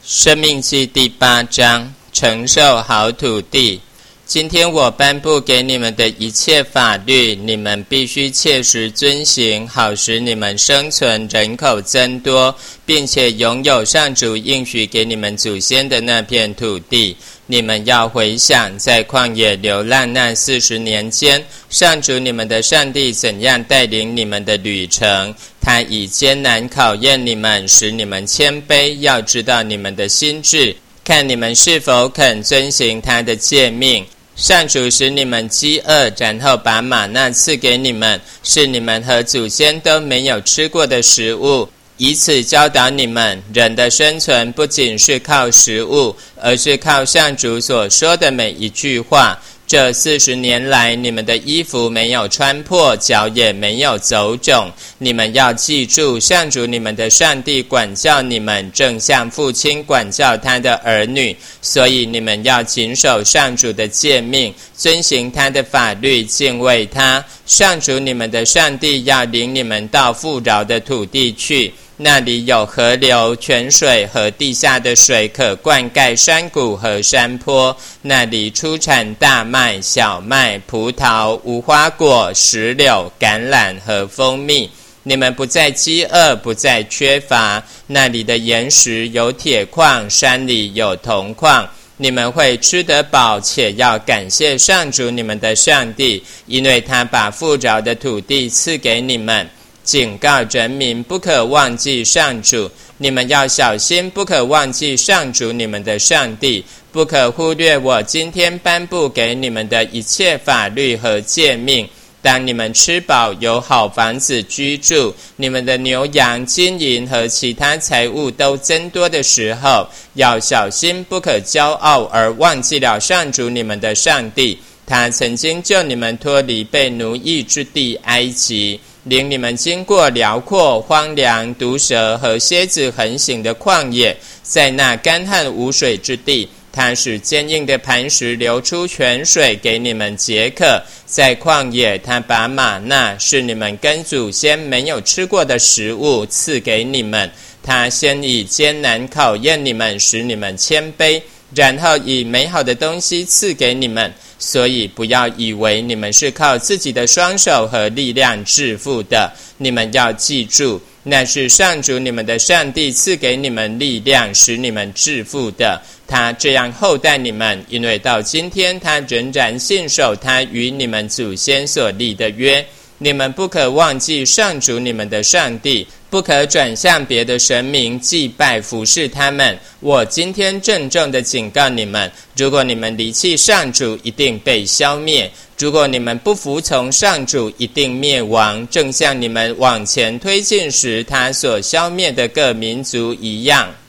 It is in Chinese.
申命记第8章，承受好土地。今天我颁布给你们的一切法律，你们必须切实遵行，好使你们生存，人口增多，并且拥有上主应许给你们祖先的那片土地。你们要回想在旷野流浪那40年间，上主你们的上帝怎样带领你们的旅程。他以艰难考验你们，使你们谦卑，要知道你们的心志，看你们是否肯遵行他的诫命。上主使你们饥饿，然后把玛纳赐给你们，是你们和祖先都没有吃过的食物，以此教导你们，人的生存不仅是靠食物，而是靠上主所说的每一句话。这40年来，你们的衣服没有穿破，脚也没有走肿。你们要记住，上主你们的上帝管教你们，正像父亲管教他的儿女。所以你们要谨守上主的诫命，遵行他的法律，敬畏他。上主你们的上帝要领你们到富饶的土地去，那里有河流、泉水和地下的水可灌溉山谷和山坡，那里出产大麦、小麦、葡萄、无花果、石榴、橄榄和蜂蜜。你们不再饥饿，不再缺乏，那里的岩石有铁矿，山里有铜矿。你们会吃得饱，且要感谢上主你们的上帝，因为他把富饶的土地赐给你们。警告人民不可忘记上主，你们要小心，不可忘记上主你们的上帝，不可忽略我今天颁布给你们的一切法律和诫命。当你们吃饱，有好房子居住，你们的牛羊、金银和其他财物都增多的时候，要小心，不可骄傲而忘记了上主你们的上帝。他曾经救你们脱离被奴役之地埃及，领你们经过辽阔、荒凉、毒蛇和蝎子横行的旷野，在那干旱无水之地，他使坚硬的磐石流出泉水给你们解渴。在旷野，他把玛纳，是你们跟祖先没有吃过的食物，赐给你们。他先以艰难考验你们，使你们谦卑，然后以美好的东西赐给你们。所以不要以为你们是靠自己的双手和力量致富的，你们要记住，那是上主你们的上帝赐给你们力量，使你们致富的。他这样厚待你们，因为到今天他仍然信守他与你们祖先所立的约。你们不可忘记上主你们的上帝，不可转向别的神明祭拜服侍他们。我今天郑重地警告你们，如果你们离弃上主，一定被消灭；如果你们不服从上主，一定灭亡，正像你们往前推进时他所消灭的各民族一样。